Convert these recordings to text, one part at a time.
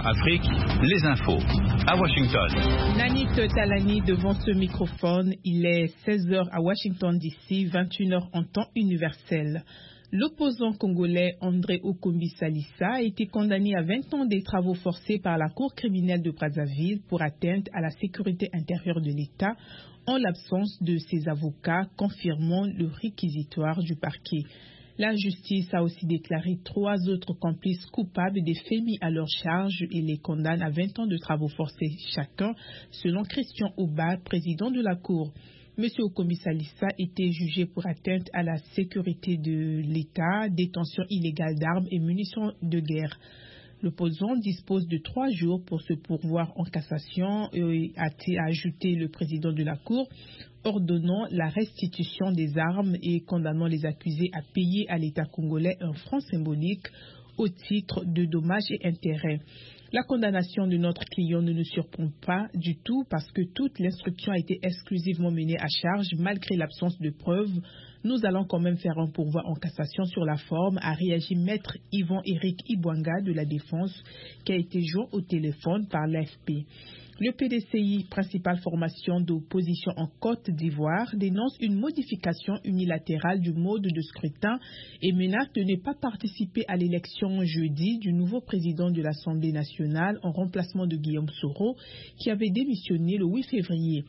VOA Afrique, les infos. À Washington. Nanit Talani devant ce microphone. Il est 16h à Washington DC, 21h en temps universel. L'opposant congolais André Okombi Salissa a été condamné à 20 ans des travaux forcés par la Cour criminelle de Brazzaville pour atteinte à la sécurité intérieure de l'État en l'absence de ses avocats, confirmant le réquisitoire du parquet. La justice a aussi déclaré 3 autres complices coupables des faits mis à leur charge et les condamne à 20 ans de travaux forcés chacun, selon Christian Ouba, président de la Cour. M. Okombi Salissa était jugé pour atteinte à la sécurité de l'État, détention illégale d'armes et munitions de guerre. L'opposant dispose de 3 jours pour se pourvoir en cassation et a ajouté le président de la Cour, ordonnant la restitution des armes et condamnant les accusés à payer à l'État congolais un franc symbolique au titre de dommages et intérêts. La condamnation de notre client ne nous surprend pas du tout parce que toute l'instruction a été exclusivement menée à charge malgré l'absence de preuves. Nous allons quand même faire un pourvoi en cassation sur la forme, a réagi maître Yvan-Éric Ibwanga de la Défense qui a été joint au téléphone par l'AFP. Le PDCI, principale formation d'opposition en Côte d'Ivoire, dénonce une modification unilatérale du mode de scrutin et menace de ne pas participer à l'élection jeudi du nouveau président de l'Assemblée nationale en remplacement de Guillaume Soro, qui avait démissionné le 8 février.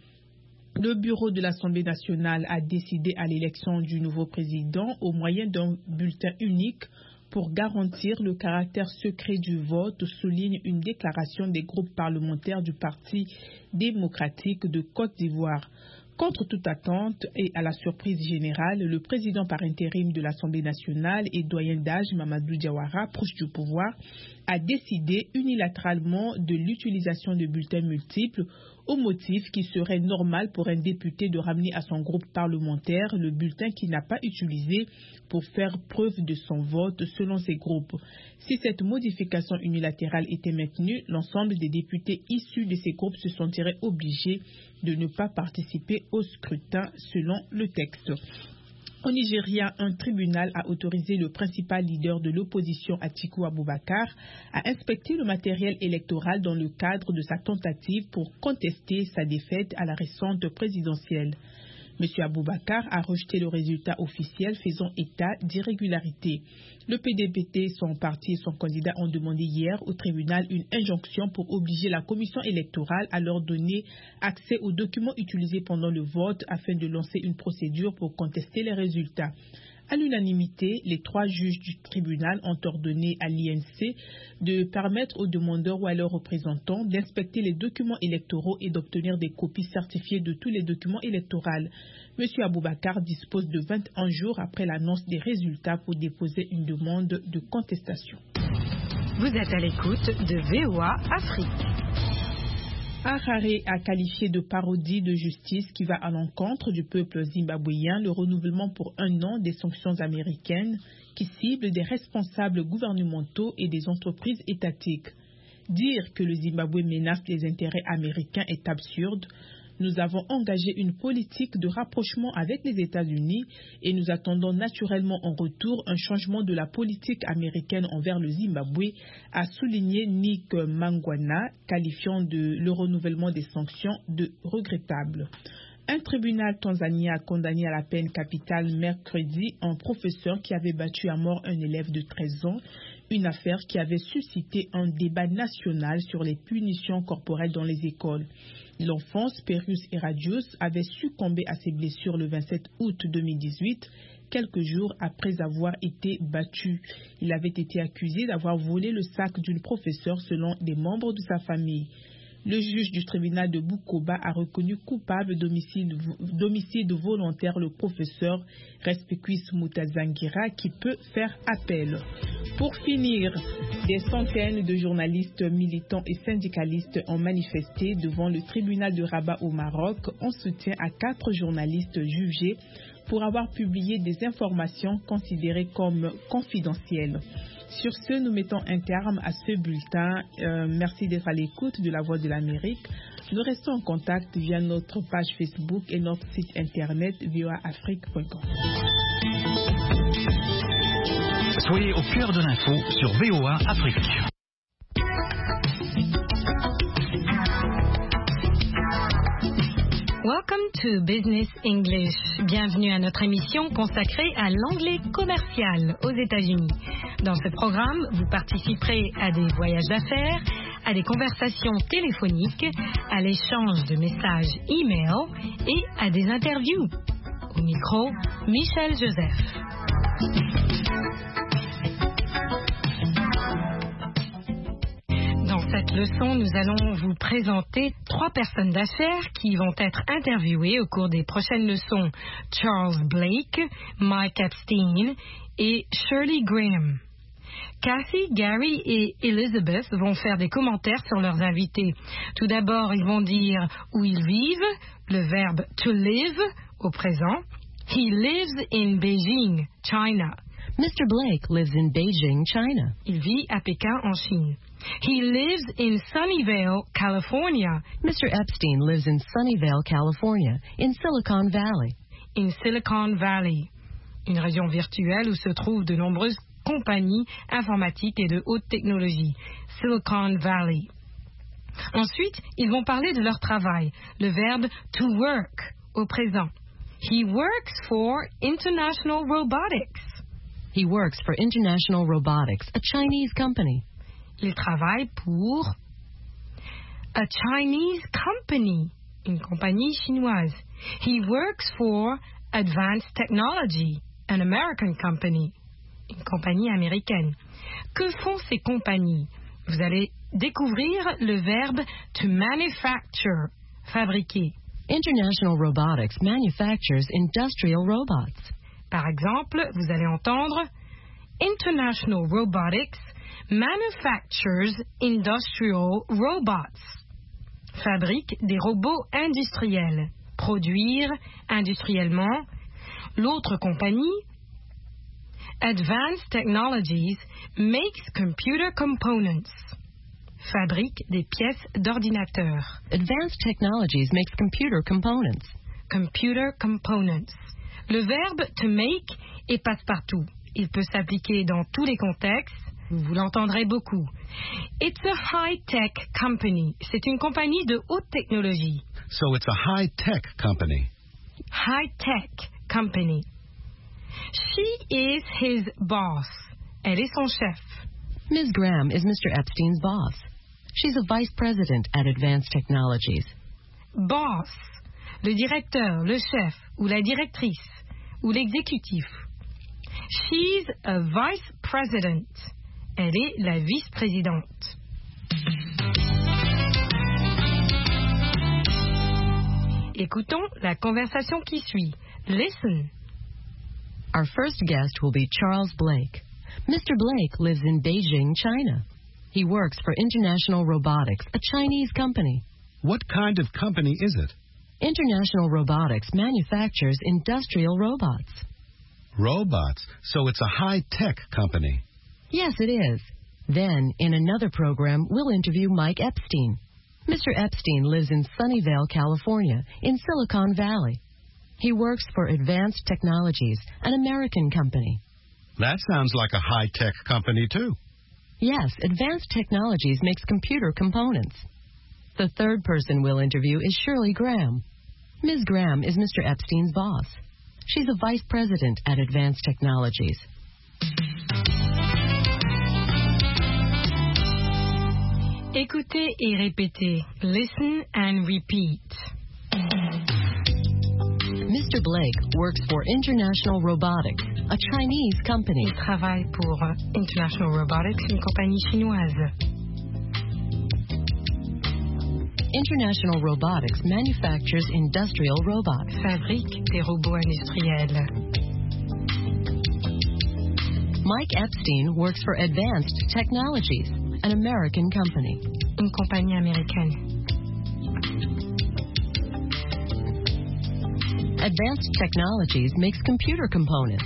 Le bureau de l'Assemblée nationale a décidé à l'élection du nouveau président au moyen d'un bulletin unique pour garantir le caractère secret du vote, souligne une déclaration des groupes parlementaires du Parti démocratique de Côte d'Ivoire. Contre toute attente et à la surprise générale, le président par intérim de l'Assemblée nationale et doyen d'âge Mamadou Diawara, proche du pouvoir, a décidé unilatéralement de l'utilisation de bulletins multiples au motif qu'il serait normal pour un député de ramener à son groupe parlementaire le bulletin qu'il n'a pas utilisé pour faire preuve de son vote selon ces groupes. Si cette modification unilatérale était maintenue, l'ensemble des députés issus de ces groupes se sentiraient obligés de ne pas participer au scrutin selon le texte. Au Nigeria, un tribunal a autorisé le principal leader de l'opposition, Atiku Abubakar, à inspecter le matériel électoral dans le cadre de sa tentative pour contester sa défaite à la récente présidentielle. M. Abubakar a rejeté le résultat officiel faisant état d'irrégularité. Le PDPT, son parti et son candidat ont demandé hier au tribunal une injonction pour obliger la commission électorale à leur donner accès aux documents utilisés pendant le vote afin de lancer une procédure pour contester les résultats. À l'unanimité, les 3 juges du tribunal ont ordonné à l'INC de permettre aux demandeurs ou à leurs représentants d'inspecter les documents électoraux et d'obtenir des copies certifiées de tous les documents électoraux. M. Abubakar dispose de 21 jours après l'annonce des résultats pour déposer une demande de contestation. Vous êtes à l'écoute de VOA Afrique. Harare a qualifié de parodie de justice qui va à l'encontre du peuple zimbabwéen le renouvellement pour 1 an des sanctions américaines qui ciblent des responsables gouvernementaux et des entreprises étatiques. Dire que le Zimbabwe menace les intérêts américains est absurde. Nous avons engagé une politique de rapprochement avec les États-Unis et nous attendons naturellement en retour un changement de la politique américaine envers le Zimbabwe, a souligné Nick Mangwana, qualifiant le renouvellement des sanctions de regrettable. Un tribunal tanzanien a condamné à la peine capitale mercredi un professeur qui avait battu à mort un élève de 13 ans, une affaire qui avait suscité un débat national sur les punitions corporelles dans les écoles. L'enfant Sperius Eradius avait succombé à ses blessures le 27 août 2018, quelques jours après avoir été battu. Il avait été accusé d'avoir volé le sac d'une professeure selon des membres de sa famille. Le juge du tribunal de Bukoba a reconnu coupable d'homicide volontaire le professeur Respekwis Mutazangira qui peut faire appel. Pour finir, des centaines de journalistes, militants et syndicalistes ont manifesté devant le tribunal de Rabat au Maroc en soutien à 4 journalistes jugés pour avoir publié des informations considérées comme confidentielles. Sur ce, nous mettons un terme à ce bulletin. Merci d'être à l'écoute de la Voix de l'Amérique. Nous restons en contact via notre page Facebook et notre site internet voaafrique.com. Soyez au cœur de l'info sur VOA Afrique. Welcome to Business English. Bienvenue à notre émission consacrée à l'anglais commercial aux États-Unis. Dans ce programme, vous participerez à des voyages d'affaires, à des conversations téléphoniques, à l'échange de messages e-mail et à des interviews. Au micro, Michel Joseph. Dans cette leçon, nous allons vous présenter 3 personnes d'affaires qui vont être interviewées au cours des prochaines leçons. Charles Blake, Mike Epstein et Shirley Graham. Kathy, Gary et Elizabeth vont faire des commentaires sur leurs invités. Tout d'abord, ils vont dire où ils vivent, le verbe to live au présent. He lives in Beijing, China. Mr. Blake lives in Beijing, China. Il vit à Pékin, en Chine. He lives in Sunnyvale, California. Mr. Epstein lives in Sunnyvale, California, in Silicon Valley. In Silicon Valley, une région virtuelle où se trouvent de nombreuses compagnies informatiques et de haute technologie. Silicon Valley. Ensuite, ils vont parler de leur travail, le verbe to work au présent. He works for International Robotics. He works for International Robotics, a Chinese company. Il travaille pour a Chinese company, une compagnie chinoise. He works for Advanced Technology, an American company, une compagnie américaine. Que font ces compagnies? Vous allez découvrir le verbe to manufacture, fabriquer. International Robotics manufactures industrial robots. Par exemple, vous allez entendre International Robotics manufactures industrial robots. Fabrique des robots industriels. Produire industriellement. L'autre compagnie, Advanced Technologies, makes computer components. Fabrique des pièces d'ordinateur. Advanced Technologies makes computer components. Computer components. Le verbe to make est passe-partout. Il peut s'appliquer dans tous les contextes. Vous l'entendrez beaucoup. It's a high-tech company. C'est une compagnie de haute technologie. So it's a high-tech company. High-tech company. She is his boss. Elle est son chef. Ms. Graham is Mr. Epstein's boss. She's a vice president at Advanced Technologies. Boss, le directeur, le chef, ou la directrice, ou l'exécutif. She's a vice president. Elle est la vice-présidente. Écoutons la conversation qui suit. Listen. Our first guest will be Charles Blake. Mr. Blake lives in Beijing, China. He works for International Robotics, a Chinese company. What kind of company is it? International Robotics manufactures industrial robots. Robots. So it's a high-tech company. Yes, it is. Then, in another program, we'll interview Mike Epstein. Mr. Epstein lives in Sunnyvale, California, in Silicon Valley. He works for Advanced Technologies, an American company. That sounds like a high-tech company, too. Yes, Advanced Technologies makes computer components. The third person we'll interview is Shirley Graham. Ms. Graham is Mr. Epstein's boss. She's a vice president at Advanced Technologies. Écoutez et répétez. Listen and repeat. Mr. Blake works for International Robotics, a Chinese company. Il travaille pour International Robotics, une compagnie chinoise. International Robotics manufactures industrial robots. Fabrique des robots industriels. Mike Epstein works for Advanced Technologies, an American company. Une compagnie américaine. Advanced Technologies makes computer components.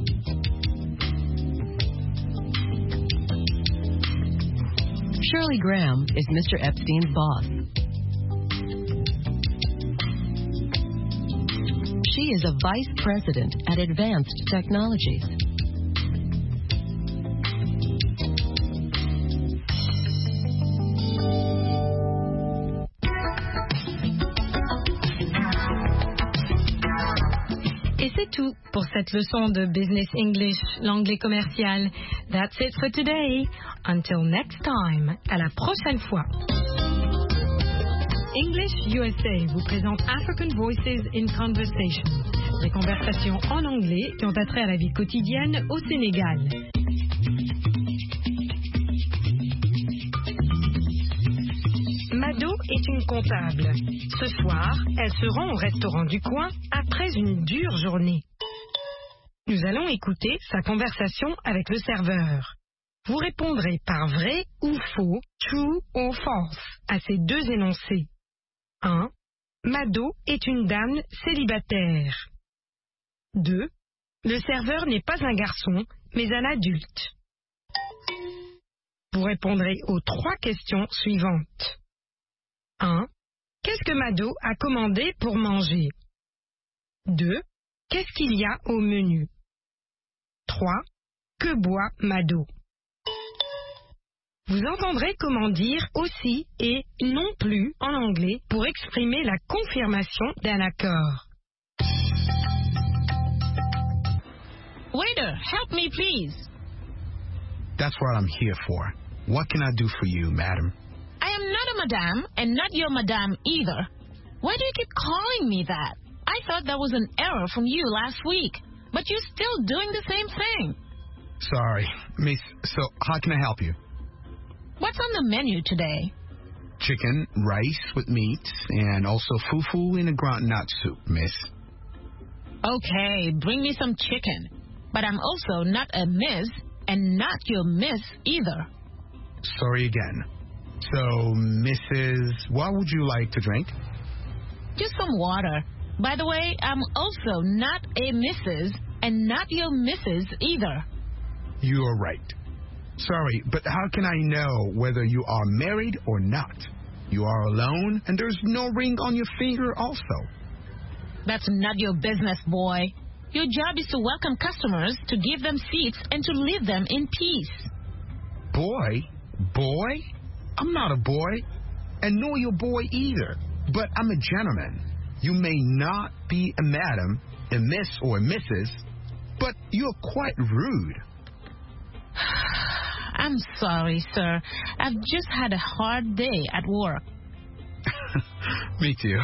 Shirley Graham is Mr. Epstein's boss. She is a vice president at Advanced Technologies. C'est tout pour cette leçon de Business English, l'anglais commercial. That's it for today. Until next time. À la prochaine fois. English USA vous présente African Voices in Conversation. Des conversations en anglais qui ont attrait à la vie quotidienne au Sénégal. Mado est une comptable. Ce soir, elle se rend au restaurant du coin après une dure journée. Nous allons écouter sa conversation avec le serveur. Vous répondrez par vrai ou faux, true or false, à ces deux énoncés. 1. Mado est une dame célibataire. 2. Le serveur n'est pas un garçon, mais un adulte. Vous répondrez aux 3 questions suivantes. 1. Qu'est-ce que Mado a commandé pour manger? 2. Qu'est-ce qu'il y a au menu? 3. Que boit Mado? Vous entendrez comment dire aussi et non plus en anglais pour exprimer la confirmation d'un accord. Waiter, help me please. That's what I'm here for. What can I do for you, madam? I am not a madame and not your madame either. Why do you keep calling me that? I thought that was an error from you last week, but you're still doing the same thing. Sorry, miss. So, how can I help you? What's on the menu today? Chicken, rice with meat, and also fufu in a groundnut soup, miss. Okay, bring me some chicken. But I'm also not a miss and not your miss either. Sorry again. So, Mrs., what would you like to drink? Just some water. By the way, I'm also not a Mrs. and not your Mrs. either. You are right. Sorry, but how can I know whether you are married or not? You are alone, and there's no ring on your finger also. That's not your business, boy. Your job is to welcome customers, to give them seats, and to leave them in peace. Boy? Boy? I'm not a boy, and nor your boy either. But I'm a gentleman. You may not be a madam, a miss, or a Mrs., but you're quite rude. I'm sorry, sir. I've just had a hard day at work. Me too.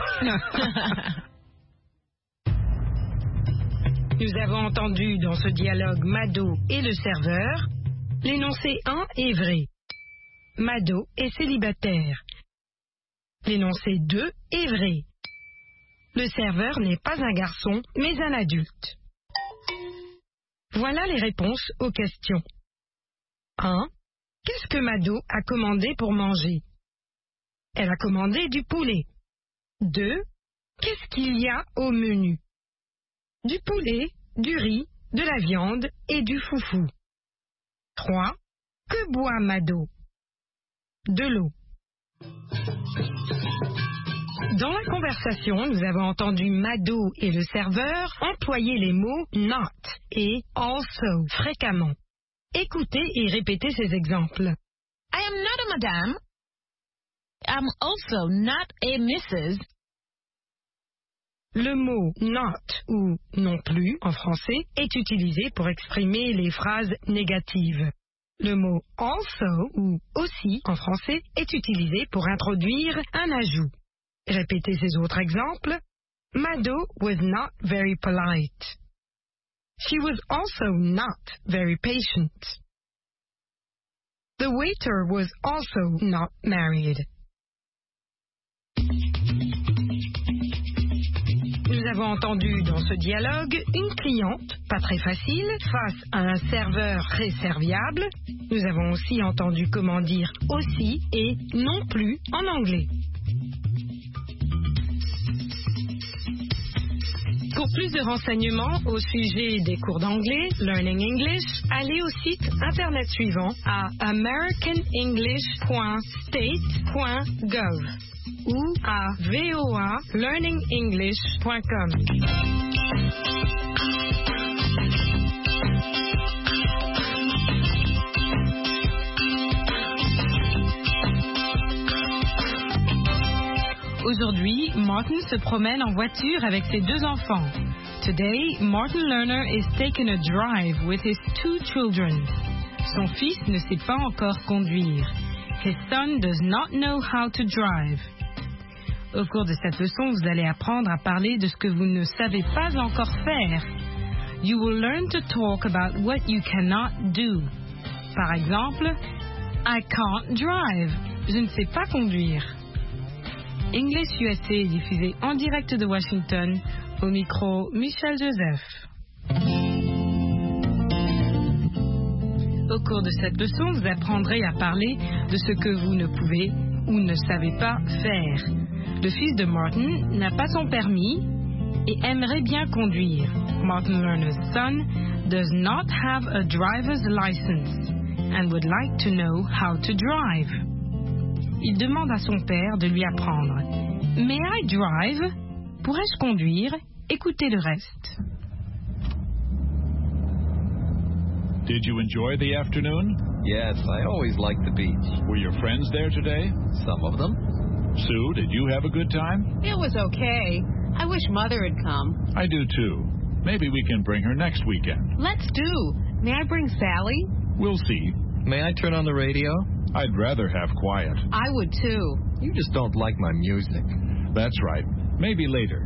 Nous avons entendu dans ce dialogue Mado et le serveur. L'énoncé 1 est vrai. Mado est célibataire. L'énoncé 2 est vrai. Le serveur n'est pas un garçon, mais un adulte. Voilà les réponses aux questions. 1. Qu'est-ce que Mado a commandé pour manger? Elle a commandé du poulet. 2. Qu'est-ce qu'il y a au menu? Du poulet, du riz, de la viande et du foufou. 3. Que boit Mado? De l'eau. Dans la conversation, nous avons entendu Mado et le serveur employer les mots not et also fréquemment. Écoutez et répétez ces exemples. I am not a madame. I'm also not a Mrs. Le mot not ou non plus en français est utilisé pour exprimer les phrases négatives. Le mot also ou aussi en français est utilisé pour introduire un ajout. Répétez ces autres exemples. Mado was not very polite. She was also not very patient. The waiter was also not married. Nous avons entendu dans ce dialogue une cliente, pas très facile, face à un serveur très serviable. Nous avons aussi entendu comment dire aussi et non plus en anglais. Pour plus de renseignements au sujet des cours d'anglais, Learning English, allez au site internet suivant à americanenglish.state.gov ou à voalearningenglish.com. Aujourd'hui, Martin se promène en voiture avec ses 2 enfants. Today, Martin Lerner is taking a drive with his 2 children. Son fils ne sait pas encore conduire. His son does not know how to drive. Au cours de cette leçon, vous allez apprendre à parler de ce que vous ne savez pas encore faire. You will learn to talk about what you cannot do. Par exemple, I can't drive. Je ne sais pas conduire. English USA est diffusé en direct de Washington. Au micro, Michel Joseph. Au cours de cette leçon, vous apprendrez à parler de ce que vous ne pouvez ou ne savez pas faire. Le fils de Martin n'a pas son permis et aimerait bien conduire. Martin Lerner's son does not have a driver's license and would like to know how to drive. Il demande à son père de lui apprendre. May I drive? Pourrais-je conduire? Écoutez le reste. Did you enjoy the afternoon? Yes, I always like the beach. Were your friends there today? Some of them. Sue, did you have a good time? It was okay. I wish Mother had come. I do too. Maybe we can bring her next weekend. Let's do. May I bring Sally? We'll see. May I turn on the radio? I'd rather have quiet. I would too. You just don't like my music. That's right. Maybe later.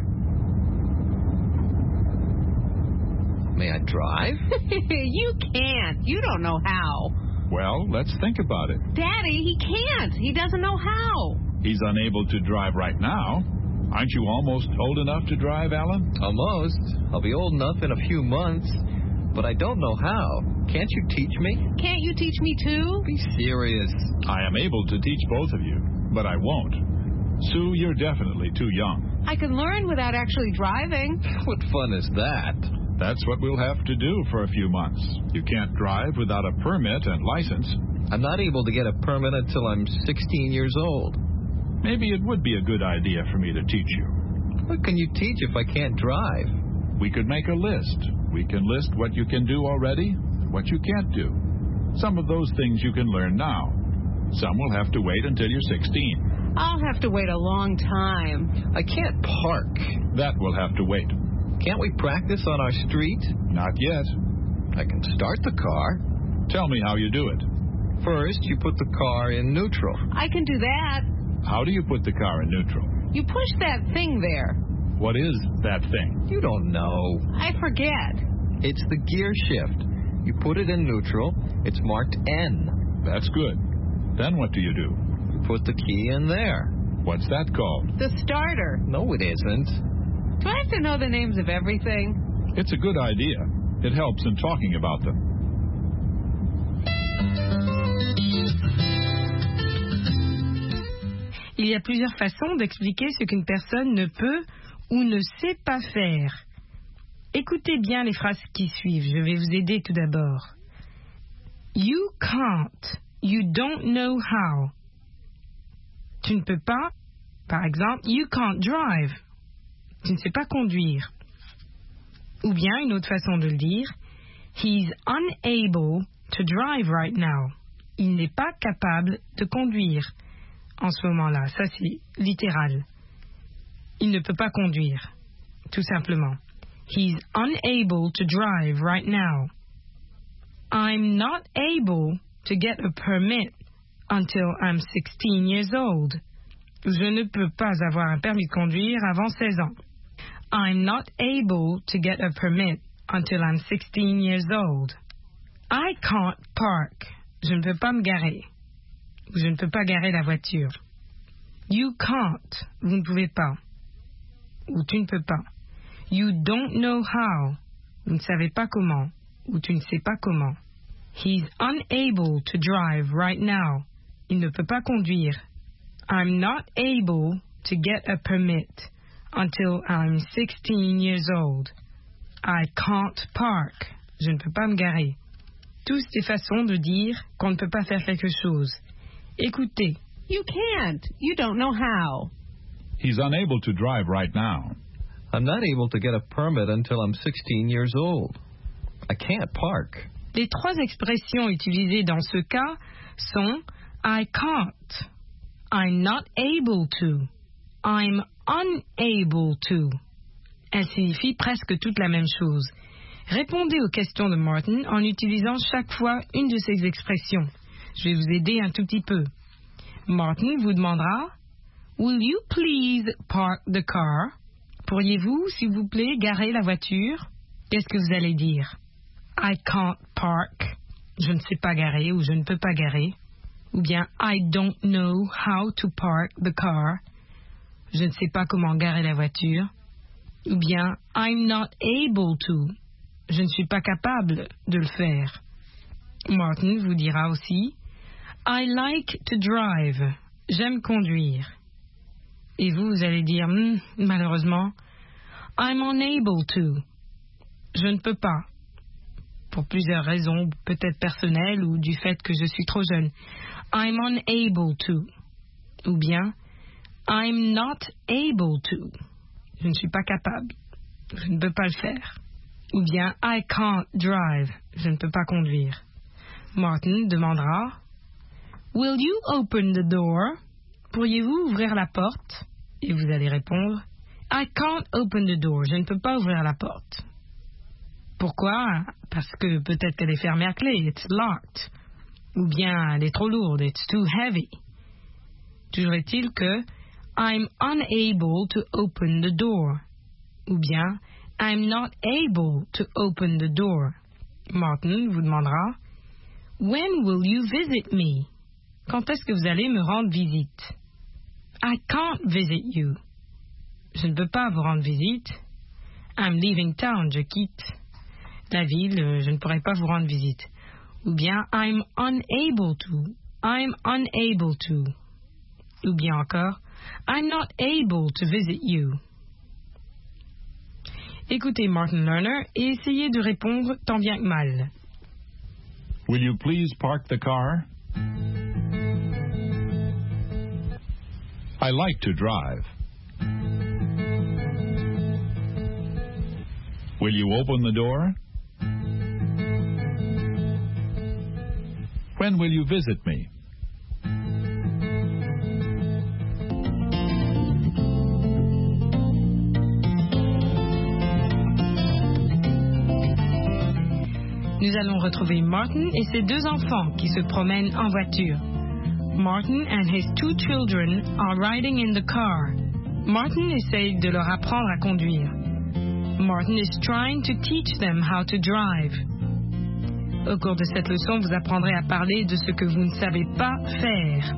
May I drive? You can't. You don't know how. Well, let's think about it. Daddy, he can't. He doesn't know how. He's unable to drive right now. Aren't you almost old enough to drive, Alan? Almost. I'll be old enough in a few months. But I don't know how. Can't you teach me? Can't you teach me too? Be serious. I am able to teach both of you, but I won't. Sue, you're definitely too young. I can learn without actually driving. What fun is that? That's what we'll have to do for a few months. You can't drive without a permit and license. I'm not able to get a permit until I'm 16 years old. Maybe it would be a good idea for me to teach you. What can you teach if I can't drive? We could make a list. We can list what you can do already and what you can't do. Some of those things you can learn now. Some will have to wait until you're 16. I'll have to wait a long time. I can't park. That will have to wait. Can't we practice on our street? Not yet. I can start the car. Tell me how you do it. First, you put the car in neutral. I can do that. How do you put the car in neutral? You push that thing there. What is that thing? You don't know. I forget. It's the gear shift. You put it in neutral. It's marked N. That's good. Then what do? You put the key in there. What's that called? The starter. No, it isn't. Do I have to know the names of everything? It's a good idea. It helps in talking about them. Il y a plusieurs façons d'expliquer ce qu'une personne ne peut ou ne sait pas faire. Écoutez bien les phrases qui suivent. Je vais vous aider tout d'abord. You can't. You don't know how. Tu ne peux pas. Par exemple, you can't drive. Tu ne sais pas conduire. Ou bien, une autre façon de le dire, he's unable to drive right now. Il n'est pas capable de conduire en ce moment-là. Ça, c'est littéral. Il ne peut pas conduire, tout simplement. He's unable to drive right now. I'm not able to get a permit until I'm 16 years old. Je ne peux pas avoir un permis de conduire avant 16 ans. I'm not able to get a permit until I'm 16 years old. I can't park. Je ne peux pas me garer. Je ne peux pas garer la voiture. You can't. Vous ne pouvez pas. Ou tu ne peux pas. You don't know how. Vous ne savez pas comment. Ou tu ne sais pas comment. He's unable to drive right now. Il ne peut pas conduire. I'm not able to get a permit until I'm 16 years old. I can't park. Je ne peux pas me garer. Tous des façons de dire qu'on ne peut pas faire quelque chose. Écoutez. You can't. You don't know how. He's unable to drive right now. I'm not able to get a permit until I'm 16 years old. I can't park. Les trois expressions utilisées dans ce cas sont I can't, I'm not able to, I'm unable to, Elle signifie presque toute la même chose. Répondez aux questions de Martin en utilisant chaque fois une de ces expressions. Je vais vous aider un tout petit peu. Martin vous demandera « Will you please park the car ?» Pourriez-vous, s'il vous plaît, garer la voiture? Qu'est-ce que vous allez dire? « I can't park » Je ne sais pas garer ou je ne peux pas garer. Ou bien « I don't know how to park the car » Je ne sais pas comment garer la voiture. Ou bien « I'm not able to » Je ne suis pas capable de le faire. Martin vous dira aussi « I like to drive » J'aime conduire. Et vous allez dire « Malheureusement, I'm unable to » Je ne peux pas. Pour plusieurs raisons, peut-être personnelles ou du fait que je suis trop jeune. I'm unable to. Ou bien I'm not able to. Je ne suis pas capable. Je ne peux pas le faire. Ou bien I can't drive. Je ne peux pas conduire. Martin demandera Will you open the door? Pourriez-vous ouvrir la porte? Et vous allez répondre I can't open the door. Je ne peux pas ouvrir la porte. Pourquoi? Parce que peut-être qu'elle est fermée à clé. It's locked. Ou bien elle est trop lourde. It's too heavy. Toujours est-il que I'm unable to open the door. Ou bien I'm not able to open the door. Martin vous demandera When will you visit me? Quand est-ce que vous allez me rendre visite? I can't visit you. Je ne peux pas vous rendre visite. I'm leaving town. Je quitte la ville. Je ne pourrai pas vous rendre visite. Ou bien I'm unable to. I'm unable to. Ou bien encore I'm not able to visit you. Écoutez Martin Lerner et essayez de répondre tant bien que mal. Will you please park the car? I like to drive. Will you open the door? When will you visit me? Nous allons retrouver Martin et ses deux enfants qui se promènent en voiture. Martin and his two children are riding in the car. Martin essaye de leur apprendre à conduire. Martin is trying to teach them how to drive. Au cours de cette leçon, vous apprendrez à parler de ce que vous ne savez pas faire.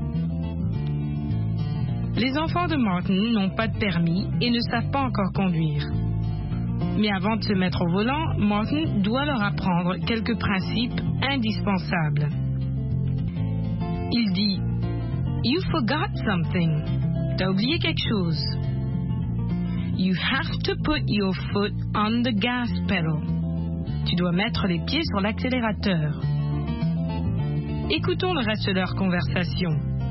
Les enfants de Martin n'ont pas de permis et ne savent pas encore conduire. Mais avant de se mettre au volant, Martin doit leur apprendre quelques principes indispensables. Il dit « You forgot something. T'as oublié quelque chose. You have to put your foot on the gas pedal. Tu dois mettre les pieds sur l'accélérateur. » Écoutons le reste de leur conversation.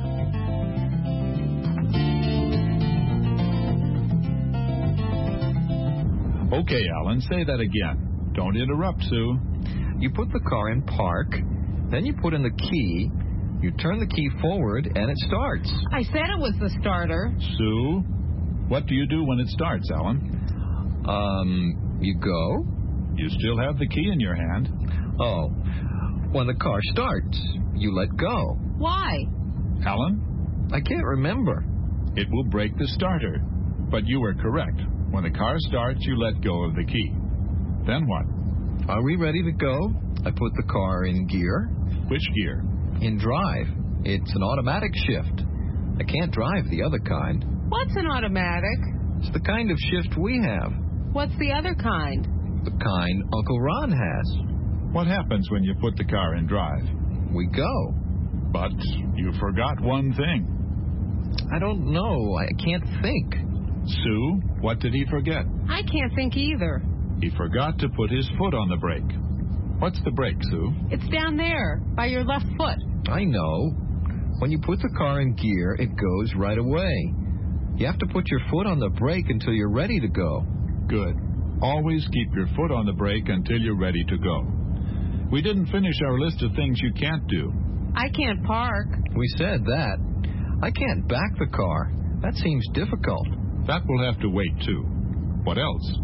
Okay, Alan, say that again. Don't interrupt, Sue. You put the car in park, then you put in the key, you turn the key forward, and it starts. I said it was the starter. Sue, what do you do when it starts, Alan? You go? You still have the key in your hand. Oh, when the car starts, you let go. Why? Alan? I can't remember. It will break the starter. But you were correct. When the car starts, you let go of the key. Then what? Are we ready to go? I put the car in gear. Which gear? In drive. It's an automatic shift. I can't drive the other kind. What's an automatic? It's the kind of shift we have. What's the other kind? The kind Uncle Ron has. What happens when you put the car in drive? We go. But you forgot one thing. I don't know. I can't think. Sue, what did he forget? I can't think either. He forgot to put his foot on the brake. What's the brake, Sue? It's down there, by your left foot. I know. When you put the car in gear, it goes right away. You have to put your foot on the brake until you're ready to go. Good. Always keep your foot on the brake until you're ready to go. We didn't finish our list of things you can't do. I can't park. We said that. I can't back the car. That seems difficult. That will have to wait, too. What else?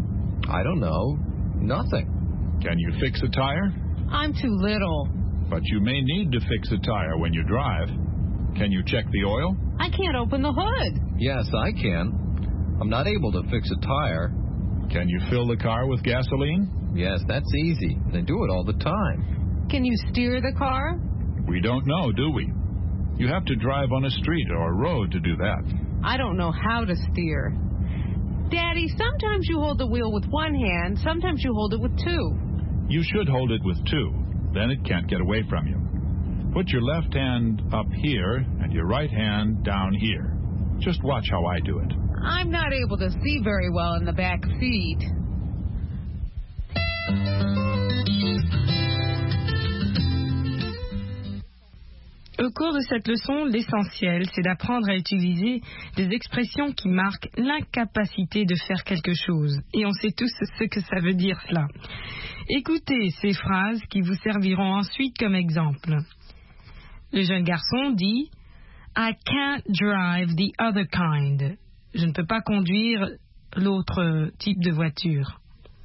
I don't know. Nothing. Can you fix a tire? I'm too little. But you may need to fix a tire when you drive. Can you check the oil? I can't open the hood. Yes, I can. I'm not able to fix a tire. Can you fill the car with gasoline? Yes, that's easy. They do it all the time. Can you steer the car? We don't know, do we? You have to drive on a street or a road to do that. I don't know how to steer. Daddy, sometimes you hold the wheel with one hand, sometimes you hold it with two. You should hold it with two. Then it can't get away from you. Put your left hand up here and your right hand down here. Just watch how I do it. I'm not able to see very well in the back seat. Au cours de cette leçon, l'essentiel, c'est d'apprendre à utiliser des expressions qui marquent l'incapacité de faire quelque chose. Et on sait tous ce que ça veut dire cela. Écoutez ces phrases qui vous serviront ensuite comme exemple. Le jeune garçon dit « I can't drive the other kind ». Je ne peux pas conduire l'autre type de voiture.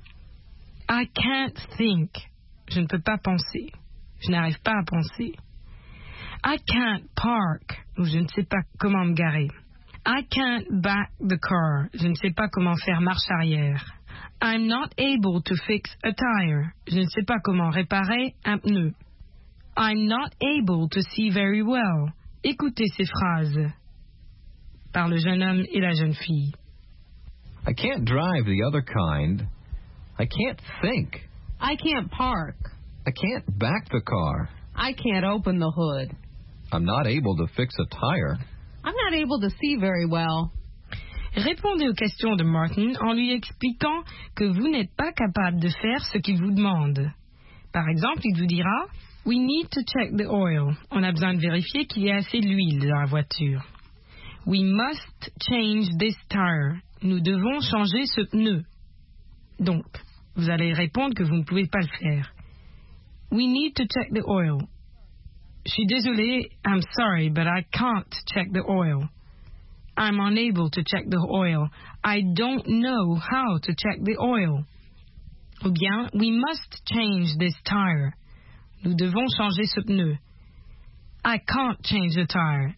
« I can't think ». Je ne peux pas penser. Je n'arrive pas à penser. I can't park. Je ne sais pas comment me garer. I can't back the car. Je ne sais pas comment faire marche arrière. I'm not able to fix a tire. Je ne sais pas comment réparer un pneu. I'm not able to see very well. Écoutez ces phrases par le jeune homme et la jeune fille. I can't drive the other kind. I can't think. I can't park. I can't back the car. I can't open the hood. I'm not able to fix a tire. I'm not able to see very well. Répondez aux questions de Martin en lui expliquant que vous n'êtes pas capable de faire ce qu'il vous demande. Par exemple, il vous dira « We need to check the oil ». On a besoin de vérifier qu'il y a assez d'huile dans la voiture. « We must change this tire ». Nous devons changer ce pneu. Donc, vous allez répondre que vous ne pouvez pas le faire. « We need to check the oil ». Je suis désolé, I'm sorry, but I can't check the oil. I'm unable to check the oil. I don't know how to check the oil. Ou bien, we must change this tire. Nous devons changer ce pneu. I can't change the tire.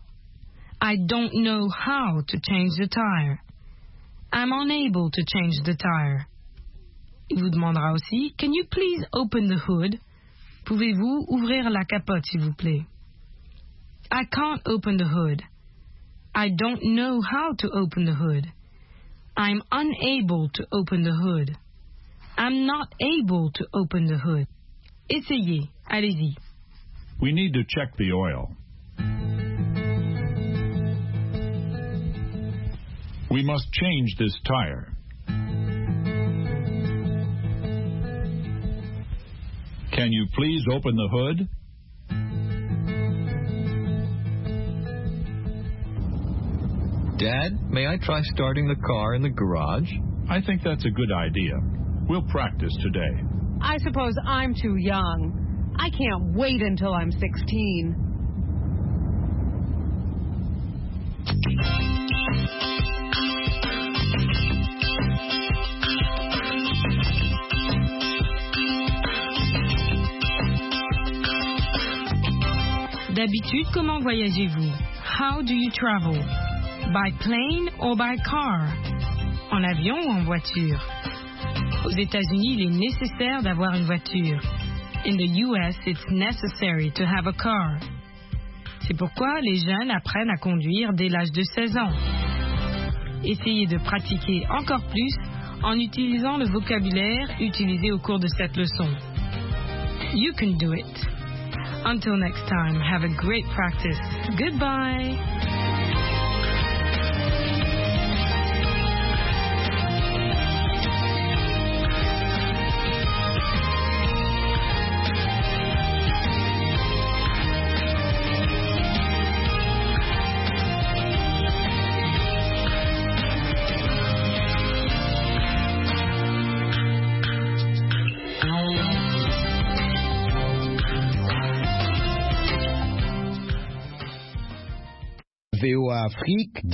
I don't know how to change the tire. I'm unable to change the tire. Il vous demandera aussi, can you please open the hood? Pouvez-vous ouvrir la capote, s'il vous plaît? I can't open the hood. I don't know how to open the hood. I'm unable to open the hood. I'm not able to open the hood. Essayez, allez-y. We need to check the oil. We must change this tire. Can you please open the hood? Dad, may I try starting the car in the garage? I think that's a good idea. We'll practice today. I suppose I'm too young. I can't wait until I'm 16. D'habitude, comment voyagez-vous? How do you travel? By plane or by car? En avion ou en voiture? Aux États-Unis, il est nécessaire d'avoir une voiture. In the US, it's necessary to have a car. C'est pourquoi les jeunes apprennent à conduire dès l'âge de 16 ans. Essayez de pratiquer encore plus en utilisant le vocabulaire utilisé au cours de cette leçon. You can do it. Until next time, have a great practice. Goodbye. VOA Afrique